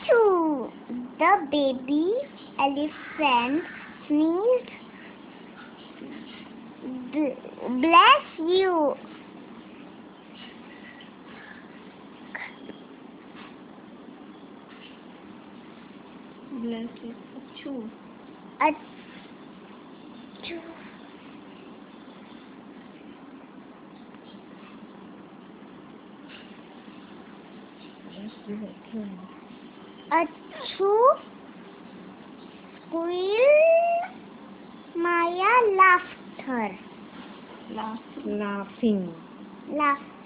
Achoo! The baby elephant sneezed. Bless you. Bless you. Achoo. Achoo. Achoo! Squeal! Maya laughter. Laughing. Laugh.